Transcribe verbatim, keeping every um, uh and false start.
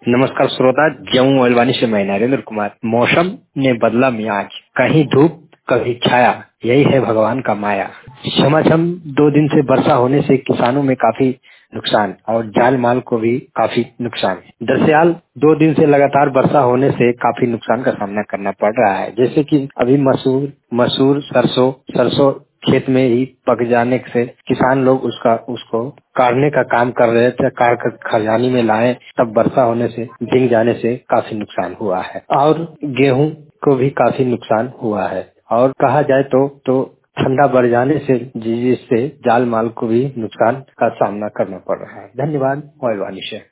नमस्कार श्रोता, जम्मू मलवानी से मैं नरेंद्र कुमार। मौसम ने बदला मियाज, कहीं धूप कभी छाया, यही है भगवान का माया। झमाझम दो दिन से वर्षा होने से किसानों में काफी नुकसान और जान माल को भी काफी नुकसान है। दरअसल दो दिन से लगातार वर्षा होने से काफी नुकसान का सामना करना पड़ रहा है। जैसे कि अभी मसूर मसूर सरसों सरसों खेत में ही पक जाने से किसान लोग उसका उसको काटने का काम कर रहे थे, काट कर खलिहानी में लाए, तब वर्षा होने से भीग जाने से काफी नुकसान हुआ है और गेहूं को भी काफी नुकसान हुआ है। और कहा जाए तो तो ठंडा बढ़ जाने से जिससे जाल माल को भी नुकसान का सामना करना पड़ रहा है। धन्यवाद। मलवानी से।